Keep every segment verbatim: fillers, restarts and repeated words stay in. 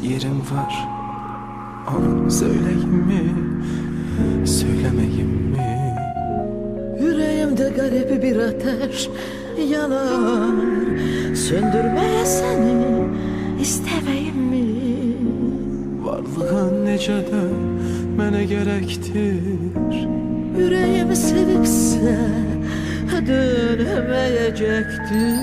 yerim var. Onu söyleyeyim mi, söylemeyeyim mi? Yüreğimde garip bir ateş yanar. Söndürmeye seni istemeyim mi? Varlığın necə də mənə gərəkdir. Yüreğimi sevibsə dönmeyecektir.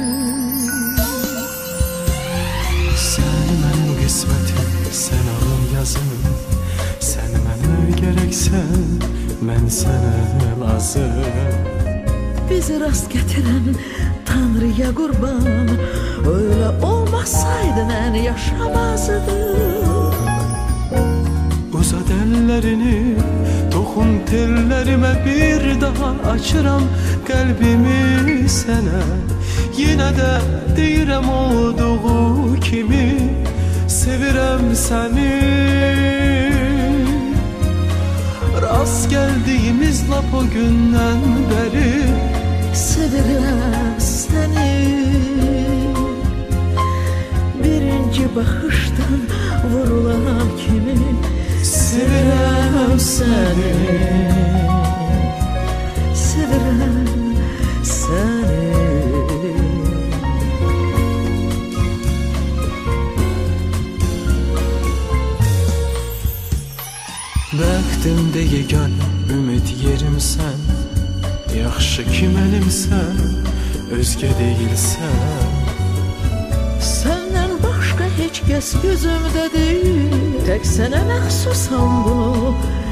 Sən mənim qismətim, sən alın yazım. Sən mənə gərəksən, mən sənə lazım. Bizi rast getiren Tanrı'ya kurban, öyle olmasaydı ben yaşamazdım. Uzat ellerini, dokun tellerime, bir daha açıram kalbimi sana. Yine de deyirəm olduğu kimi, sevirəm səni. Rast geldiğimiz lap o günden beri, sevirəm səni. Birinci bakıştan vurulan kimi, sevirəm səni. Sevirəm səni. Bəxtimdə yeganə ümid yerim sən. Yaxşı ki mənimsən, özgə deyilsən. Senden başka hiç kes gözümde değil. Tek sana məxsusam bunu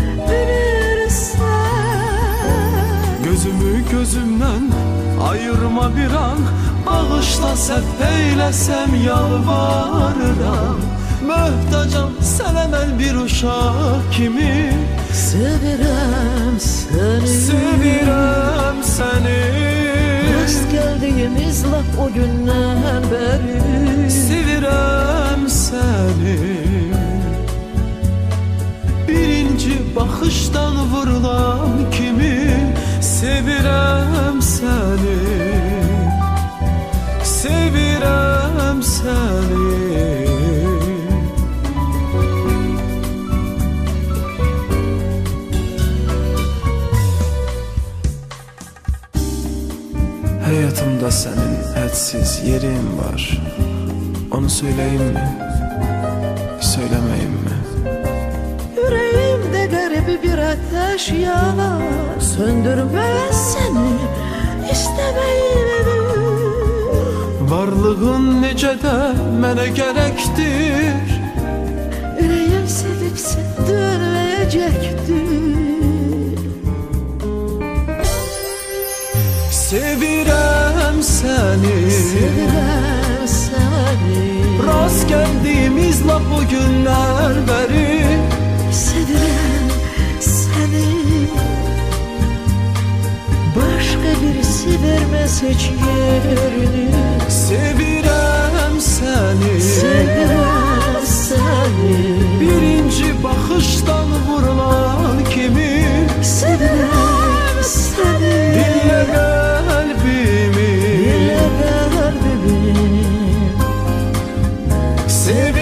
bilirsən. Gözümü gözümdən ayırma bir an. Bağışla səhv eyləsəm yalvarıram. Möhtacam sənə mən bir uşaq kimi. Sevirəm səni. Sevirəm səni. Rast geldiğimiz laf o günden beri, sevirəm səni. Birinci baxışdan vurulan kimi, sevirəm səni. Sevirəm səni. Hayatımda senin hədsiz yerin var. Onu söyleyeyim mi, söylemeyeyim mi? yüreğimde garip bir ateş yanar. Söndürmeye seni istemeyim. Varlığın necə də mənə gərəkdir. Yüreğim sevipse dönmeyecektir. Sevirəm səni. Sevirəm səni. Rast geldiğimiz lap o günler beri, Sevirəm səni. Başka birisi vermez hiç yerini. sevirəm səni. Sevirəm səni. Birinci baxışdan vurulan kimi, Sevirəm səni. dinlə qəlbimi. Dinlə qəlbimi. Sevirəm